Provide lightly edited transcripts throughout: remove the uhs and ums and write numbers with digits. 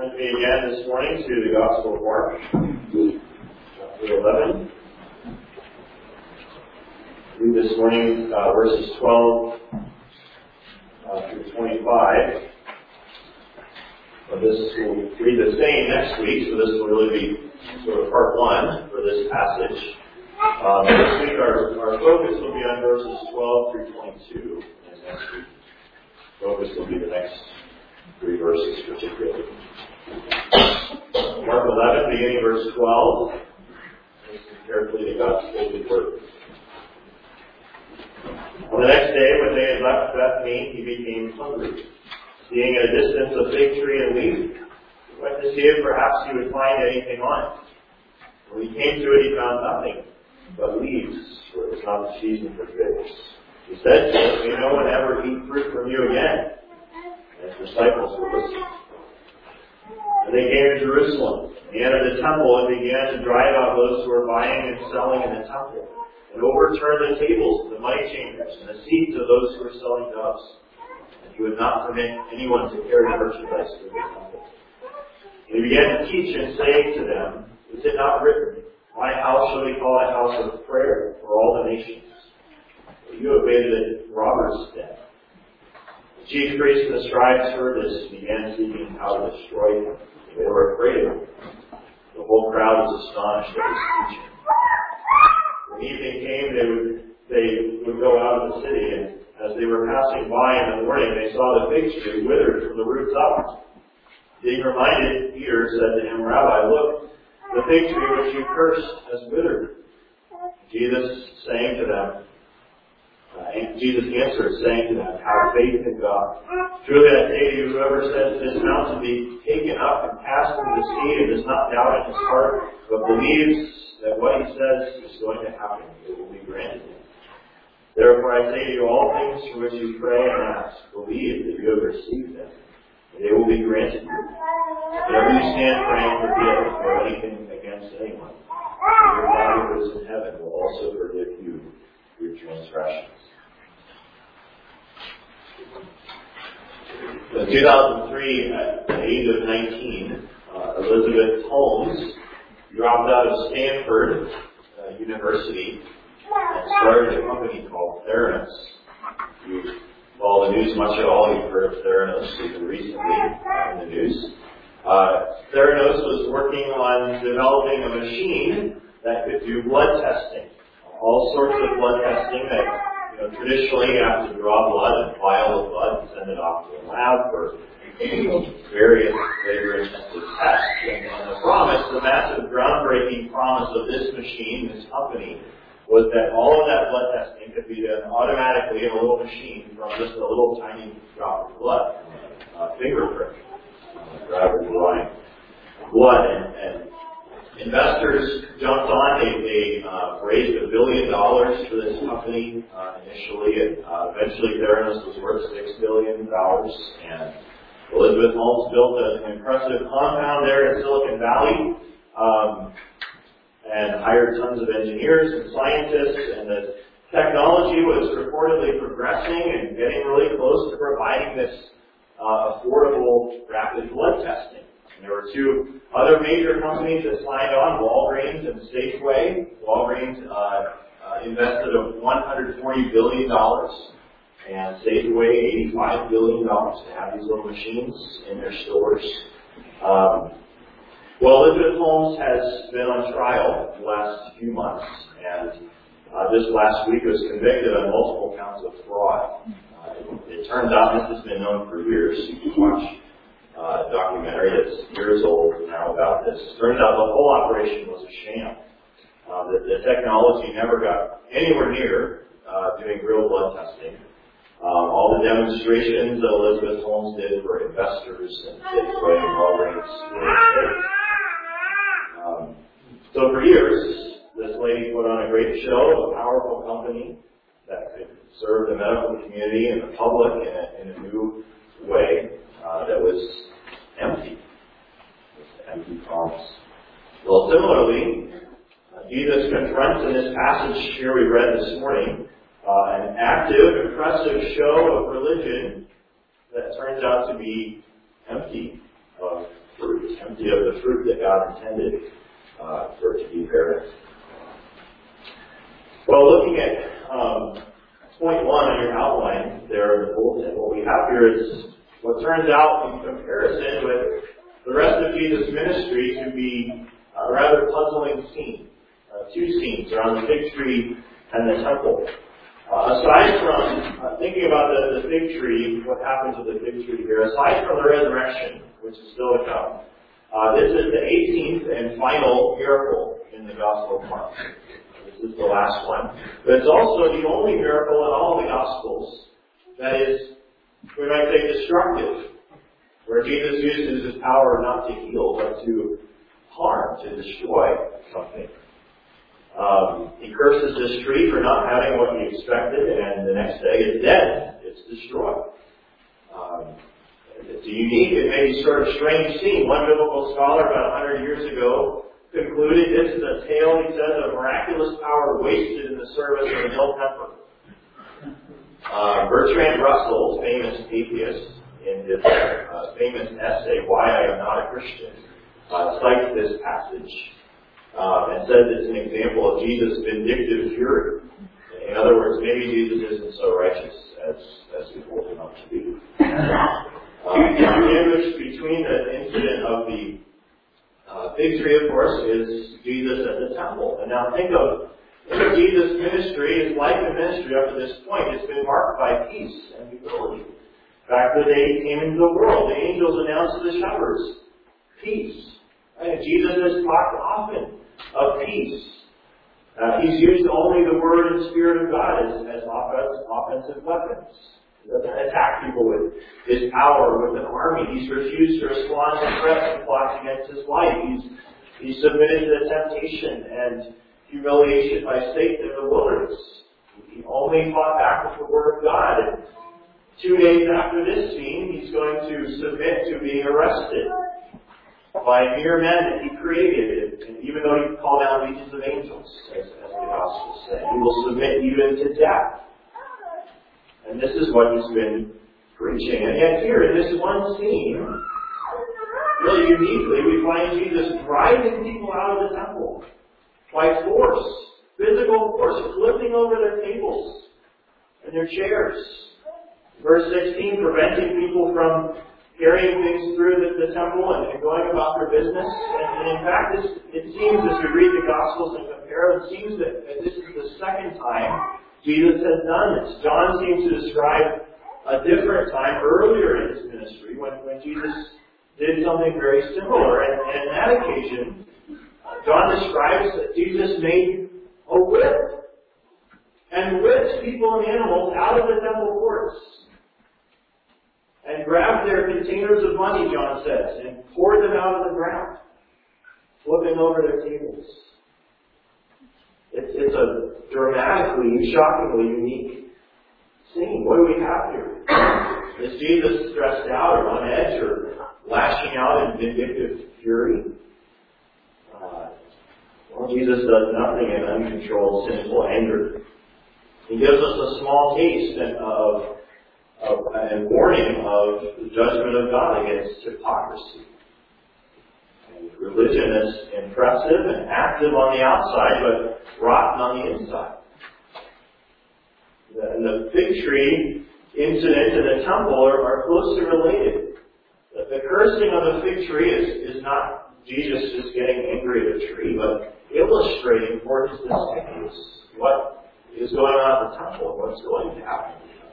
Turn with me again this morning to the Gospel of Mark, chapter 11. Read this morning verses 12 through 25. This will read the same next week, so this will really be sort of part one for this passage. This week our focus will be on verses 12 through 22, and next week focus will be the next three verses particularly. Mark 11, beginning verse 12. Listen carefully to God's holy word. On the next day, when they had left Bethany, he became hungry. Seeing at a distance a fig tree and leaf, he went to see if perhaps he would find anything on it. When he came to it, he found nothing but leaves, for it was not the season for figs. He said to him, "May no one ever eat fruit from you again." And his disciples were listening. And they came to Jerusalem. He entered the temple and began to drive out those who were buying and selling in the temple, and overturned the tables of the money changers and the seats of those who were selling doves. And he would not permit anyone to carry merchandise through the temple. And he began to teach and say to them, "Is it not written, 'My house shall be called a house of prayer for all the nations'? But you have made it a robber's den." The chief priests and the scribes heard this and began seeking how to destroy him. They were afraid of him. The whole crowd was astonished at his teaching. When evening came, they would go out of the city, and as they were passing by in the morning, they saw the fig tree withered from the roots up. Being reminded, Peter said to him, "Rabbi, look, the fig tree which you cursed has withered." Jesus answered, saying to them, "Have faith in God. Truly I say to you, whoever says to this mountain, be taken up and cast into the sea, and does not doubt in his heart, but believes that what he says is going to happen, it will be granted him. Therefore I say to you, all things for which you pray and ask, believe that you have received them, and they will be granted you. Whenever you stand praying, forgive or anything against anyone, and your Father who is in heaven will also forgive you your transgressions." In 2003, at the age of 19, Elizabeth Holmes dropped out of Stanford University and started a company called Theranos. If you follow the news much at all, you've heard of Theranos even recently in the news. Theranos was working on developing a machine that could do blood testing. All sorts of blood testing that, traditionally you have to draw blood, a vial of blood, and send it off to a lab for various labor-intensive tests. And the promise, the massive groundbreaking promise of this machine, this company, was that all of that blood testing could be done automatically in a little machine from just a little tiny drop of blood, a fingerprint, rather than drawing blood. And investors jumped on. They raised $1 billion for this company initially, and eventually Theranos was worth $6 billion. And Elizabeth Holmes built an impressive compound there in Silicon Valley, and hired tons of engineers and scientists, and the technology was reportedly progressing and getting really close to providing this affordable rapid blood testing. And there were two other major companies that signed on, Walgreens and Safeway. Walgreens invested $140 billion, and Safeway $85 billion to have these little machines in their stores. Well, Elizabeth Holmes has been on trial the last few months, and just last week was convicted on multiple counts of fraud. It turns out, this has been known for years. You can watch a documentary that's years old now about this. It turns out the whole operation was a sham. The technology never got anywhere near doing real blood testing. All the demonstrations that Elizabeth Holmes did for investors and Safeway and Walgreens were fake. So for years, this lady put on a great show, a powerful company that could serve the medical community and the public in a new way that was empty. It was an empty promise. Well, similarly, Jesus confronts in this passage here we read this morning an active, impressive show of religion that turns out to be empty of fruit. empty of the fruit that God intended for it to be bearing. Well, looking at point 1 on your outline there in the bulletin, what we have here is what turns out in comparison with the rest of Jesus' ministry to be a rather puzzling scene. Two scenes around the fig tree and the temple. Aside from thinking about the fig tree, what happens with the fig tree here, aside from the resurrection, which is still to come, this is the 18th and final miracle in the Gospel of Mark. This is the last one. But it's also the only miracle in all the Gospels that is, we might say, destructive, where Jesus uses his power not to heal, but to harm, to destroy something. He curses this tree for not having what he expected, and the next day it's dead. It's destroyed. It's a unique and maybe sort of strange scene. One biblical scholar about 100 years ago concluded this is a tale, he says, of miraculous power wasted in the service of an ill temper. Bertrand Russell, famous atheist, in his famous essay, Why I Am Not a Christian, cites this passage and says it's an example of Jesus' vindictive fury. In other words, maybe Jesus isn't so righteous as we hold him up to be. Sandwiched between the incident of the fig tree, of course, is Jesus at the temple. And now think of Jesus' ministry, his life and ministry up to this point. It's been marked by peace and humility. Back the day he came into the world, the angels announced to the shepherds, peace. Right? Jesus has talked often of peace. He's used only the Word and Spirit of God as offensive weapons. He doesn't attack people with his power, with an army. He's refused to respond to threats and plots against his life. He's submitted to the temptation and humiliation by Satan in the wilderness. He only fought back with the Word of God. And 2 days after this scene, he's going to submit to being arrested by mere men that he created, and even though he called down legions of angels, as the Gospels say, he will submit even to death. And this is what he's been preaching. And yet here, in this one scene, really uniquely, we find Jesus driving people out of the temple by force, physical force, flipping over their tables and their chairs. Verse 16, preventing people from carrying things through the temple and going about their business. And in fact, it seems, as we read the Gospels and compare, it seems that this is the second time Jesus has done this. John seems to describe a different time earlier in his ministry when Jesus did something very similar. And on that occasion, John describes that Jesus made a whip and whipped people and animals out of the temple courts. And grabbed their containers of money, John says, and poured them out on the ground, flipping over their tables. It's a dramatically, shockingly unique scene. What do we have here? Is Jesus stressed out or on edge or lashing out in vindictive fury? Well, Jesus does nothing in uncontrolled, sinful anger. He gives us a small taste and warning of the judgment of God against hypocrisy. And religion is impressive and active on the outside, but rotten on the inside. And the fig tree incident and the temple are closely related. The cursing of the fig tree is not Jesus just getting angry at the tree, but illustrating for his disciples what is going on at the temple and what's going to happen.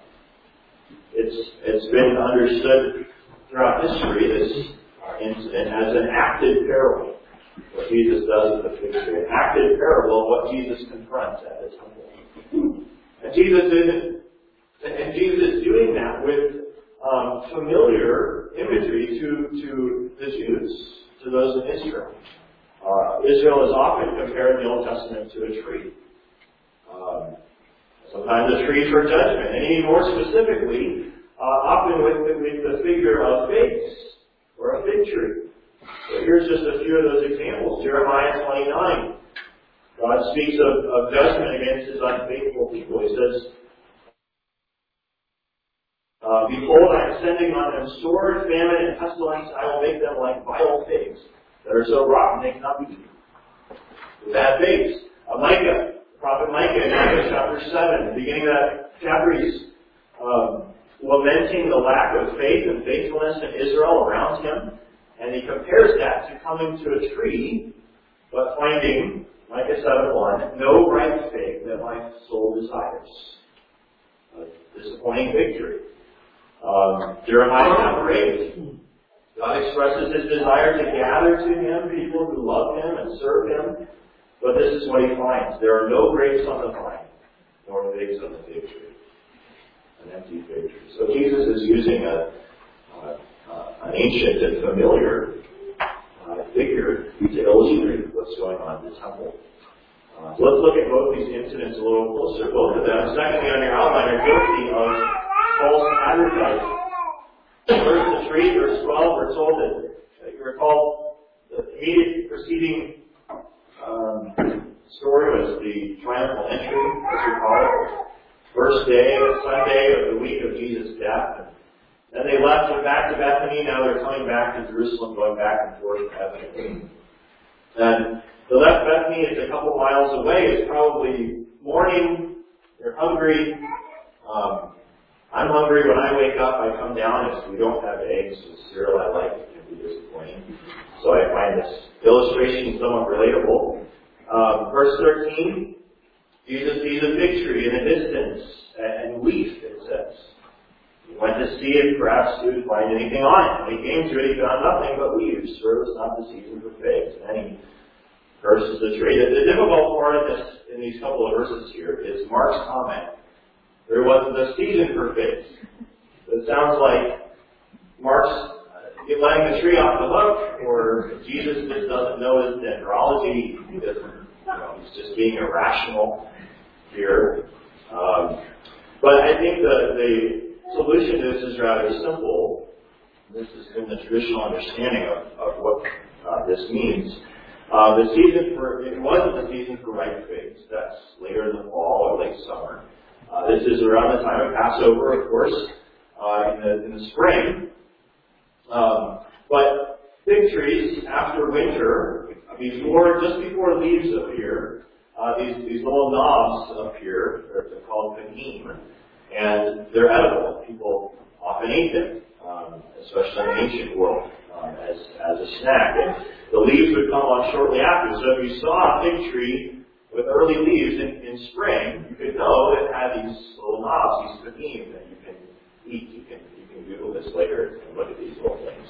It's been understood throughout history, this incident, as an active parable. What Jesus does with the fig tree. An active parable of what Jesus confronts at the temple. And Jesus is doing that with familiar imagery to the Jews, to those in Israel. Israel is often compared in the Old Testament to a tree. Sometimes a tree for judgment, and even more specifically, often with the figure of figs, or a fig tree. So here's just a few of those examples. Jeremiah 29. God speaks of judgment against his unfaithful people. He says, Behold, I am sending on them sword, famine, and pestilence. I will make them like vile figs that are so rotten they cannot be eaten. Bad figs. Micah, prophet Micah, in Micah chapter 7, beginning of that chapter, he's lamenting the lack of faith and faithfulness in Israel around him, and he compares that to coming to a tree, but finding, Micah 7:1, no ripe fig that my soul desires. A disappointing victory. Jeremiah chapter 8, God expresses his desire to gather to him people who love him and serve him, but this is what he finds. There are no grapes on the vine, nor figs on the fig tree. An empty fig tree. So Jesus is using an ancient and familiar figure to illustrate what's going on in the temple. So let's look at both these incidents a little closer. Both of them, secondly on your outline, are guilty of false advertising. Verse 3, verse 12, we're told that you recall the immediate preceding story was the triumphal entry, as we call it. First day, Sunday of the week of Jesus' death. Then they left and back to Bethany. Now they're coming back to Jerusalem, going back and forth to Bethany. And they left Bethany. It's a couple miles away. It's probably morning. They're hungry. I'm hungry. When I wake up, I come down. If we don't have eggs and cereal I like, it can be disappointing. So I find this illustration somewhat relatable. Verse 13, Jesus sees a fig tree in the distance and weeps, it says. He went to see if perhaps he would find anything on it. When he came to it, he found nothing but leaves, for it was not the season for figs. And then he curses the tree. The difficult part of this, in these couple of verses here, is Mark's comment. There wasn't a season for figs. It sounds like Mark's letting the tree off the hook, or Jesus just doesn't know his dendrology. He doesn't, he's just being irrational here. But I think the solution to this is rather simple. This is in the traditional understanding of what this means. It wasn't the season for ripe figs. That's later in the fall or late summer. This is around the time of Passover, of course, in the spring. But fig trees, after winter, just before leaves appear, these little knobs appear. They're called panim, and they're edible. People often eat them, especially in the ancient world, as a snack. And the leaves would come on shortly after. So if you saw a fig tree with early leaves in spring, you could know it had these little knobs, these panim, that you can eat. You can Google this later and look at these little things.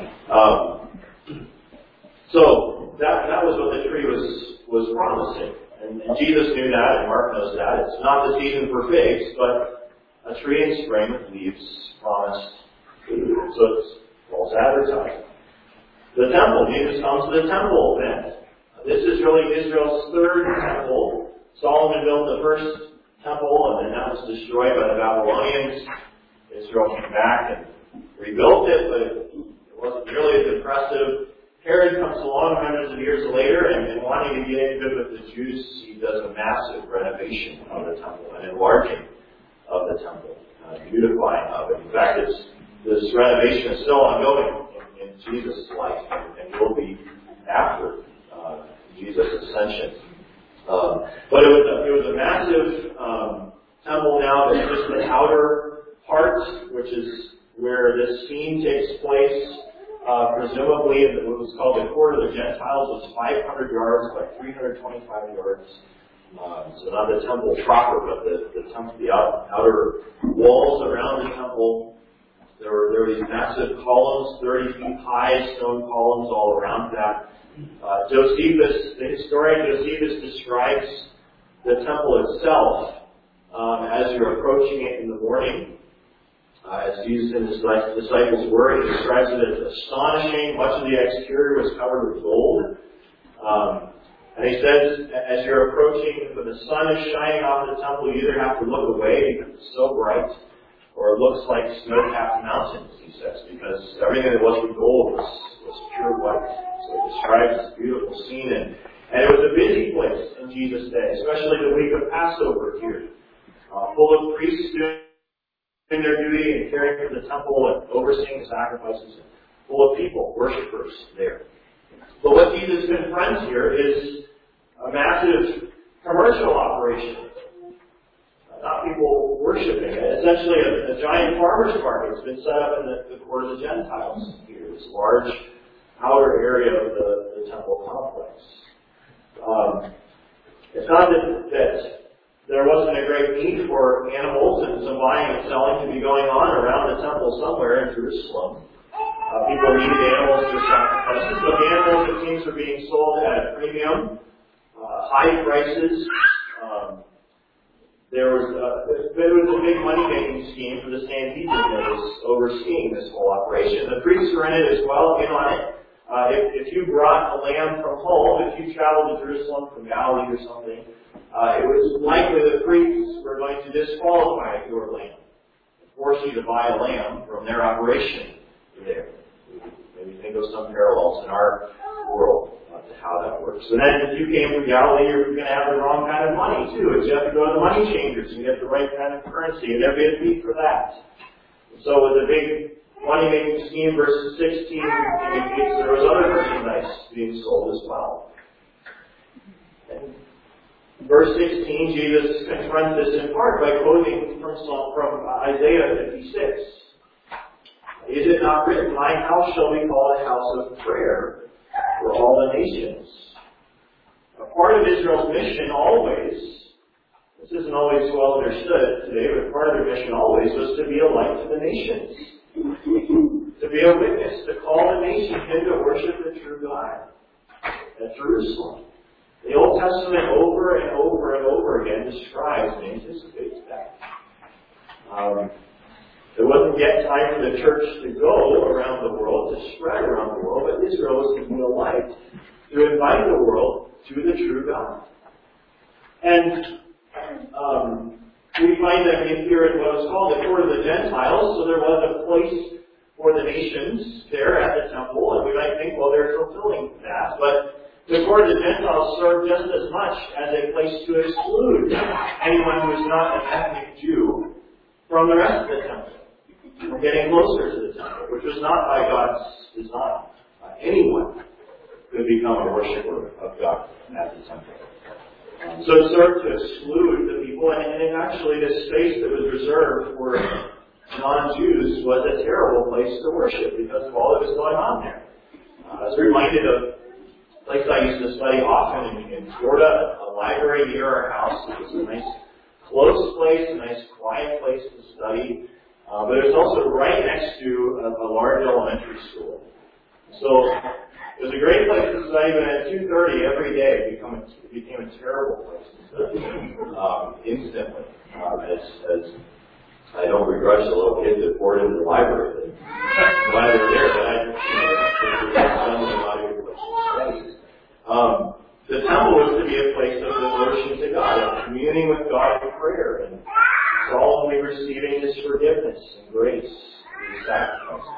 So that was what the tree was promising. And Jesus knew that, and Mark knows that. It's not the season for figs, but a tree in spring with leaves promised food. So it's false advertising. The temple. Jesus comes to the temple then. This is really Israel's third temple. Solomon built the first temple, and then that was destroyed by the Babylonians. Israel came back and rebuilt it, but it wasn't nearly as impressive. Herod comes along hundreds of years later, and wanting to get in good with the Jews, he does a massive renovation of the temple, an enlarging of the temple, beautifying of it. In fact, this renovation is still ongoing in Jesus' life, and will be after Jesus' ascension. But it was a massive temple now. That's just the outer part, which is where this scene takes place. Presumably, what was called the court of the Gentiles was 500 yards by 325 yards. So not the temple proper, but the outer walls around the temple. There were these massive columns, 30 feet high, stone columns all around that. Josephus, the historian Josephus, describes the temple itself as you're approaching it in the morning. As Jesus and his disciples were, he describes it as astonishing. Much of the exterior was covered with gold. And he says, as you're approaching, when the sun is shining off the temple, you either have to look away because it's so bright, or it looks like snow-capped mountains, he says, because everything that was with gold was pure white. So it describes this beautiful scene. And it was a busy place in Jesus' day, especially the week of Passover here. Full of priests doing doing their duty and caring for the temple and overseeing the sacrifices, full of people, worshipers there. But what Jesus confronts here is a massive commercial operation. Not people worshiping. Essentially, a giant farmer's market has been set up in the court of the Gentiles here, this large outer area of the temple complex. It's not that there wasn't a great need for animals and some buying and selling to be going on around the temple somewhere in Jerusalem. People needed animals for sacrifices, but the animals, it seems, were being sold at a premium, high prices. It was a big money-making scheme for the Sanhedrin that was overseeing this whole operation. The priests were in it as well, in on it. If you brought a lamb from home, if you traveled to Jerusalem from Galilee or something, it was likely the priests were going to disqualify your lamb and force you to buy a lamb from their operation there. Maybe think of some parallels in our world to how that works. So then if you came from Galilee, you're going to have the wrong kind of money too. You have to go to the money changers and get the right kind of currency, and there'd be a fee for that. So with the big money-making scheme, verse 16 indicates there was other merchandise being sold as well. And verse 16, Jesus confronts this in part by quoting from Isaiah 56. Is it not written, my house shall be called a house of prayer for all the nations? A part of Israel's mission always, this isn't always well understood today, but part of their mission always was to be a light to the nations. To be a witness, to call the nations into worship the true God at Jerusalem. The Old Testament over and over and over again describes and anticipates that. It wasn't yet time for the church to go around the world, to spread around the world, but Israel was to be a light, to invite the world to the true God. And we find that here in what was called the court of the Gentiles, so there was a place for the nations there at the temple, and we might think, well, they're fulfilling that, but the court of the Gentiles served just as much as a place to exclude anyone who is not an ethnic Jew from the rest of the temple. We're getting closer to the temple, which was not by God's design. Anyone could become a worshiper of God at the temple. So it served to exclude the people, and actually this space that was reserved for non-Jews was a terrible place to worship because of all that was going on there. I was reminded of a place I used to study often in Florida, a library near our house. It was a nice close place, a nice quiet place to study. But it was also right next to a large elementary school. So it was a great place to study, but at 2:30 every day it became a terrible place to study instantly. As I don't begrudge the little kids that poured into the library. I'm glad they're there, but I spend a lot of good places to study. The temple was to be a place of devotion to God, of communing with God in prayer, and solemnly receiving His forgiveness and grace through the sacrifices.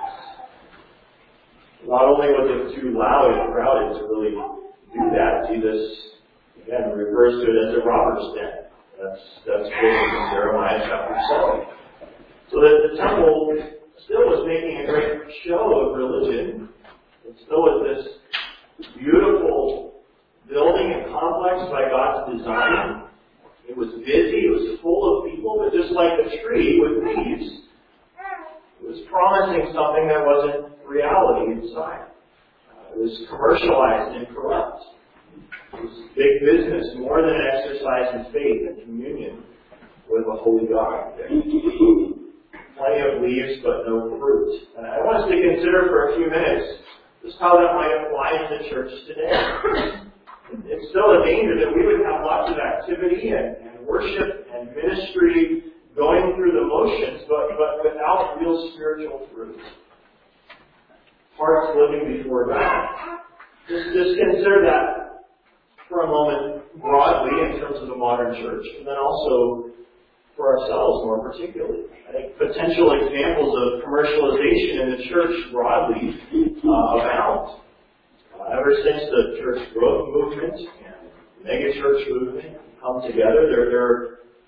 Not only was it too loud and crowded to really do that, Jesus, again, refers to it as a robber's den. That's quoted in Jeremiah chapter 7. So that the temple still was making a great show of religion. It still was this beautiful building and complex by God's design. It was busy, it was full of people, but just like a tree with leaves, it was promising something that wasn't reality inside. It was commercialized and corrupt. It was big business, more than an exercise in faith and communion with a holy God. Plenty of leaves, but no fruit. And I want us to consider for a few minutes just how that might apply to the church today. It's still a danger that we would have lots of activity and worship and ministry going through the motions, but without real spiritual fruit. Hearts living before God. Just consider that for a moment broadly in terms of the modern church, and then also for ourselves more particularly. I think potential examples of commercialization in the church broadly abound. Ever since the church growth movement and mega church movement come together, there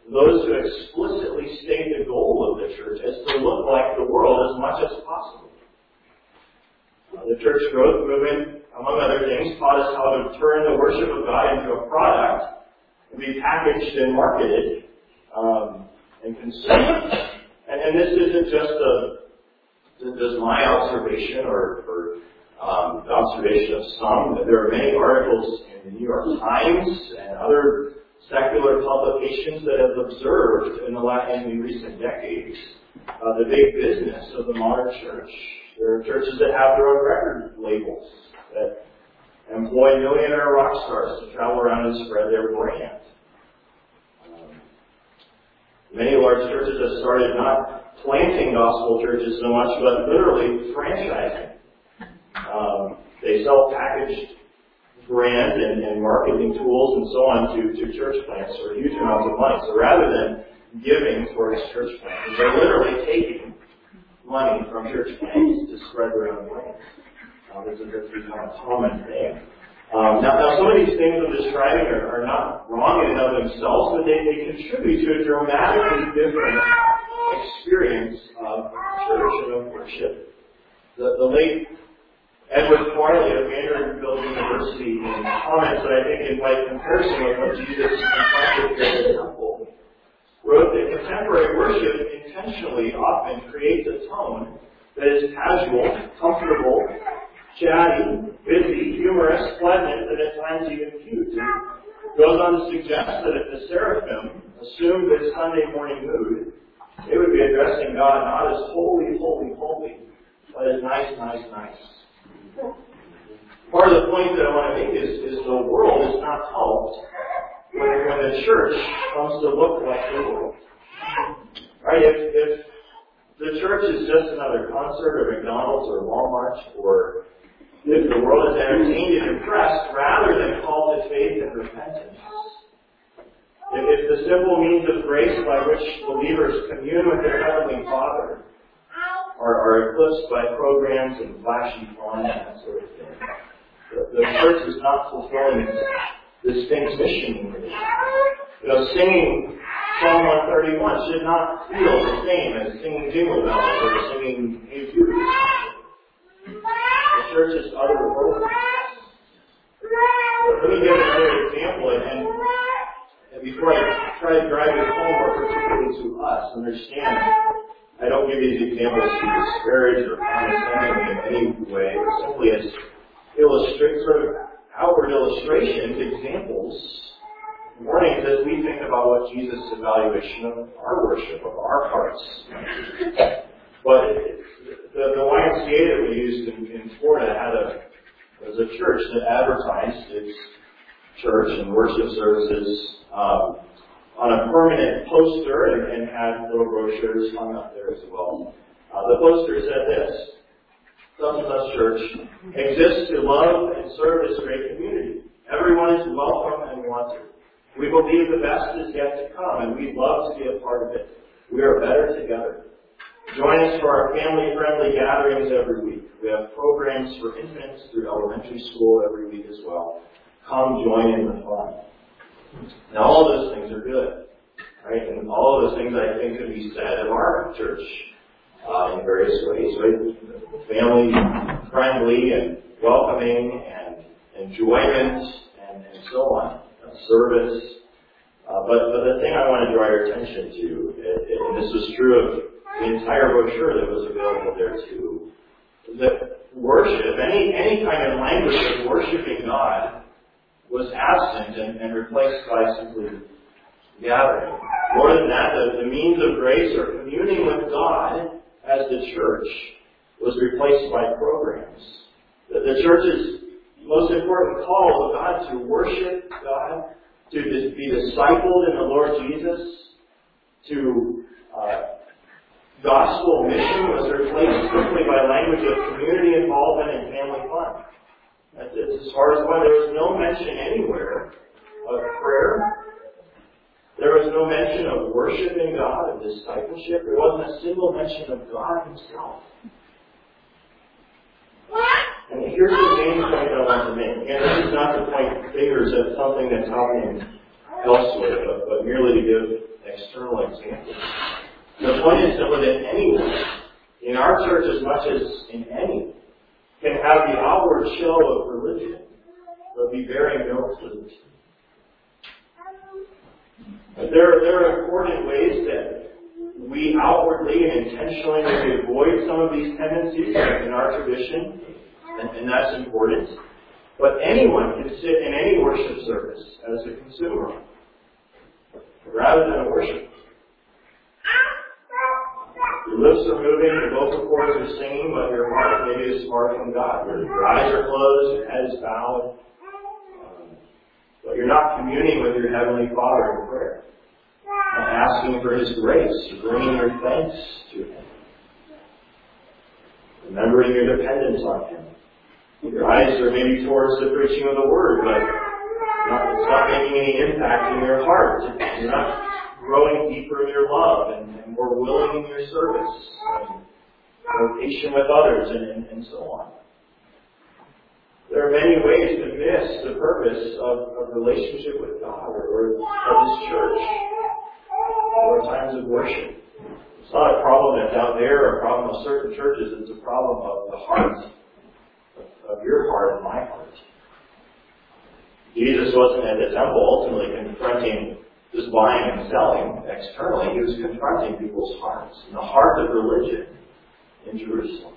those who explicitly state the goal of the church as to look like the world as much as possible. The church growth movement, among other things, taught us how to turn the worship of God into a product and be packaged and marketed and consumed. And this isn't just my observation or the observation of some. There are many articles in the New York Times and other secular publications that have observed in recent decades the big business of the modern church. There are churches that have their own record labels that employ millionaire rock stars to travel around and spread their brand. Many large churches have started not planting gospel churches so much, but literally franchising. They sell packaged brand and marketing tools and so on to church plants for huge amounts of money. So rather than giving towards church plants, they're literally taking money from church plants to spread their own brand. This has become a common thing. Now, some of these things I'm describing are not wrong in and of themselves, but they contribute to a dramatically different experience of church and of worship. The late Edward Farley of Vanderbilt University, in comments that I think invite comparison with what Jesus confronted here in the temple, wrote that contemporary worship intentionally often creates a tone that is casual, comfortable, chatty, busy, humorous, pleasant, and at times even cute. And goes on to suggest that if the seraphim assumed this Sunday morning mood, they would be addressing God not as holy, holy, holy, but as nice, nice, nice. Part of the point that I want to make is the world is not helped when the church comes to look like the world. Right? If the church is just another concert or McDonald's or Walmart, or if the world is entertained and impressed rather than called to faith and repentance, if the simple means of grace by which believers commune with their Heavenly Father are eclipsed by programs and flashy fun and that sort of thing, the church is not fulfilling its distinct mission. Singing Psalm 131 should not feel the same as singing Jingle Bells or singing Hey Jude. The church is otherworldly. Let me give another example, and before I try to drive this home more particularly to us, understand I don't give these examples to disparage or condescend in any way, but simply as sort of outward illustrations, examples, warnings as we think about what Jesus' evaluation of our worship, of our hearts. But the YMCA that we used in Florida was a church that advertised its church and worship services on a permanent poster and had little brochures hung up there as well. The poster said this: Sons of Us Church exists to love and serve this great community. Everyone is welcome and wanted. We believe the best is yet to come, and we'd love to be a part of it. We are better together. Join us for our family-friendly gatherings every week. We have programs for infants through elementary school every week as well. Come join in the fun. Now, all those things are good, right? And all of those things I think could be said of our church in various ways, right? Family-friendly and welcoming and enjoyment and so on. Service. But the thing I want to draw your attention to, and this was true of the entire brochure that was available there too, that worship, any kind of language of worshiping God, was absent and replaced by simply gathering. More than that, the means of grace or communing with God as the church was replaced by programs. The church's most important call of God to worship God, to be discipled in the Lord Jesus, to gospel mission was replaced simply by language of community involvement and family fun. That's as far as why there was no mention anywhere of prayer. There was no mention of worshiping God, of discipleship. There wasn't a single mention of God Himself. And here's the main point I want to make. And this is not to point fingers at something that's happening elsewhere, but merely to give external example. The point is simply that anyone, in our church as much as in any, can have the outward show of religion, but be bearing no fruit. But there are important ways that we outwardly and intentionally maybe avoid some of these tendencies in our tradition, and that's important. But anyone can sit in any worship service as a consumer, rather than a worshiper. Your lips are moving, your vocal cords are singing, but your heart maybe is far from God. Your eyes are closed, your head is bowed, but you're not communing with your Heavenly Father in prayer, and asking for His grace, bringing your thanks to Him, remembering your dependence on Him. Your eyes are maybe towards the preaching of the Word, but it's not making any impact in your heart. You're not growing deeper in your love and more willing in your service, and more patient with others, and so on. There are many ways to miss the purpose of relationship with God or of His church or times of worship. It's not a problem that's out there or a problem of certain churches. It's a problem of the heart, of your heart and my heart. Jesus wasn't at the temple ultimately confronting just buying and selling externally. He was confronting people's hearts, and the heart of religion in Jerusalem.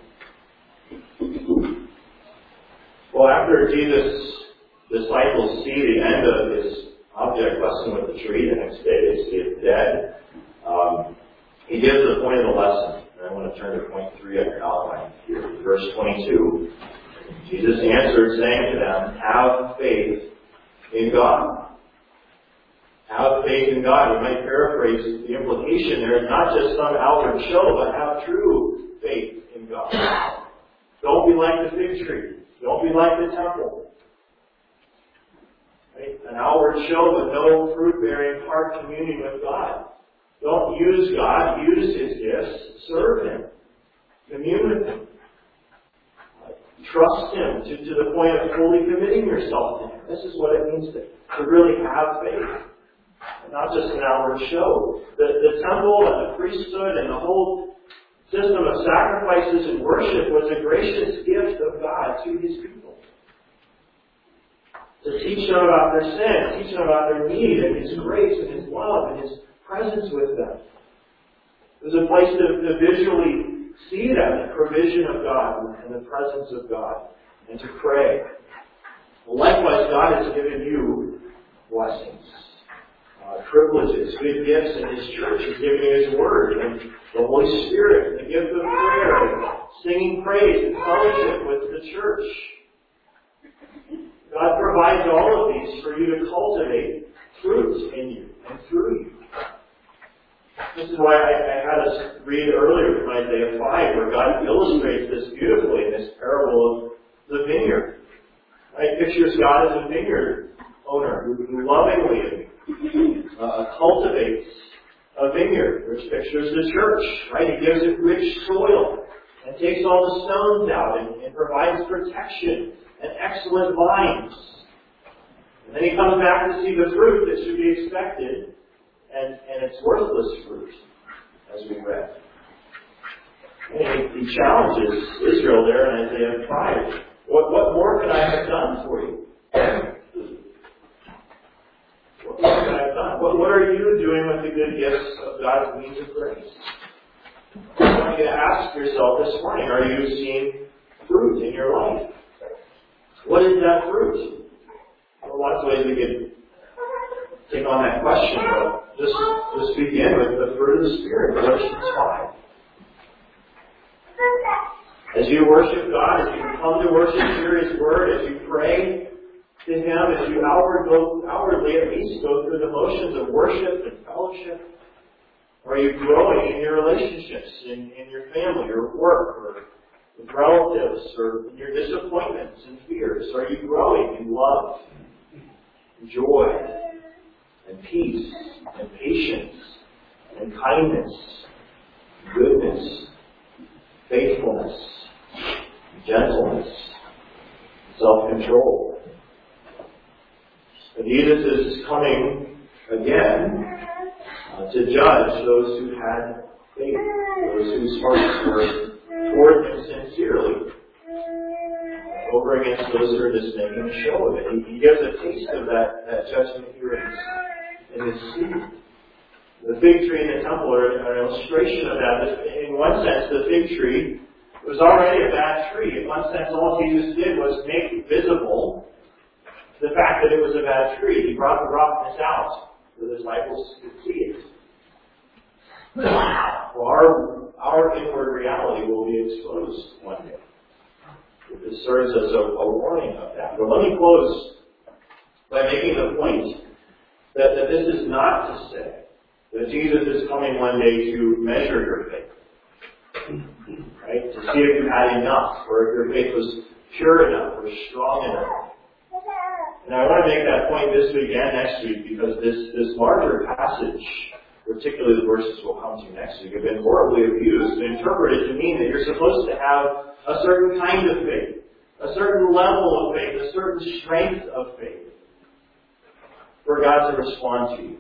Well, after Jesus' disciples see the end of His object lesson with the tree, the next day they see it dead, He gives the point of the lesson. And I want to turn to point 3 on your outline here. Verse 22. Jesus answered, saying to them, have faith in God. Have faith in God. We might paraphrase the implication there. It's not just some outward show, but have true faith in God. Don't be like the fig tree. Don't be like the temple. Right? An outward show, but no fruit-bearing heart communion with God. Don't use God. Use His gifts. Serve Him. Commune with Him. Trust Him to the point of fully committing yourself to Him. This is what it means to really have faith. Not just an outward show. The temple and the priesthood and the whole system of sacrifices and worship was a gracious gift of God to His people. To teach them about their sin, teach them about their need and His grace and His love and His presence with them. It was a place to visually see that, the provision of God and the presence of God, and to pray. Likewise, God has given you blessings, privileges, good gifts in His church. He's given you His Word and the Holy Spirit, the gift of prayer, and singing praise and fellowship with the church. God provides all of these for you to cultivate fruit in you and through you. This is why I had us read earlier from Isaiah 5, where God illustrates this beautifully in this parable of the vineyard. Right? Pictures God as a vineyard owner who lovingly cultivates a vineyard, which pictures the church. Right? He gives it rich soil and takes all the stones out and provides protection and excellent vines. And then He comes back to see the fruit that should be expected. And it's worthless fruit, as we read. And He challenges Israel there in Isaiah 5. What more could I have done for you? What more could I have done? What are you doing with the good gifts of God's means of grace? I want you to ask yourself this morning, are you seeing fruit in your life? What is that fruit? There are lots of ways we could take on that question, but just begin with the fruit of the Spirit, Galatians 5. As you worship God, as you come to worship, hear His Word, as you pray to Him, as you outwardly at least go through the motions of worship and fellowship, are you growing in your relationships, in your family, or work, or with relatives, or in your disappointments and fears? Are you growing in love, and joy, and peace, and patience, and kindness, and goodness, faithfulness, and gentleness, and self-control? And Jesus is coming again to judge those who had faith, those whose hearts were toward Him sincerely, over against those who are just making a show of it. He gives a taste of that judgment here in this scene. The fig tree and the temple are an illustration of that. In one sense, the fig tree was already a bad tree. In one sense, all Jesus did was make visible the fact that it was a bad tree. He brought the rottenness out so the disciples could see it. Well, our inward reality will be exposed one day. This serves as a warning of that. But let me close by making the point that this is not to say that Jesus is coming one day to measure your faith. Right? To see if you had enough, or if your faith was pure enough, or strong enough. And I want to make that point this week and next week, because this larger passage, particularly the verses we'll come to next week, have been horribly abused and interpreted to mean that you're supposed to have a certain kind of faith, a certain level of faith, a certain strength of faith for God to respond to you.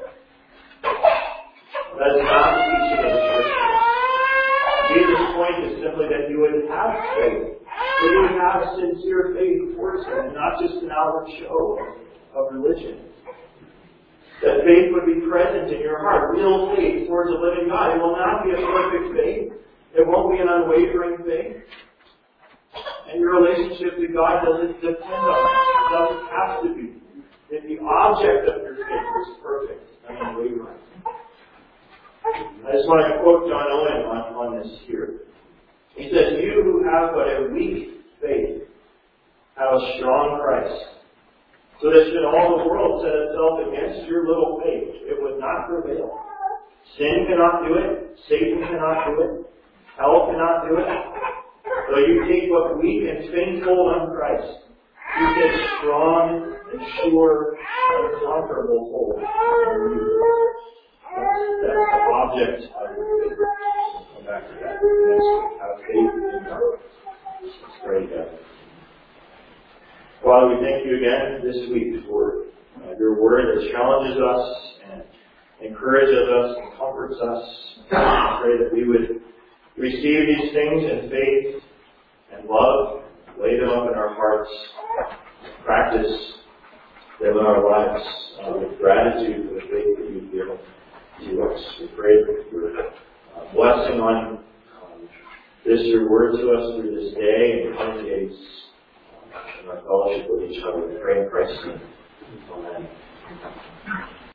That is not the teaching of the Scripture. Jesus' point is simply that you would have faith, that you would have a sincere faith towards Him, and not just an outward show of religion. That faith would be present in your heart, real faith towards a living God. It will not be a perfect faith. It won't be an unwavering faith. And your relationship to God doesn't depend on it. It doesn't have to be. If the object of your faith is perfect and unwavering. I just want to quote John Owen on this here. He says, "You who have but a weak faith have a strong Christ. So that should all the world set itself against your little faith, it would not prevail. Sin cannot do it. Satan cannot do it. Hell cannot do it. So you take what weak and faint hold on Christ. You take strong and sure and unconquerable hold on you." That's the object of your faith. We'll come back to that next week. Have faith in God. Let's pray together. Father, we thank you again this week for your word that challenges us and encourages us and comforts us. I pray that we would receive these things in faith and love, lay them up in our hearts, practice them in our lives with gratitude for the faith that you've given to us. We pray for your blessing on this, your word to us through this day and coming days in our fellowship with each other. We pray in Christ's name. Amen.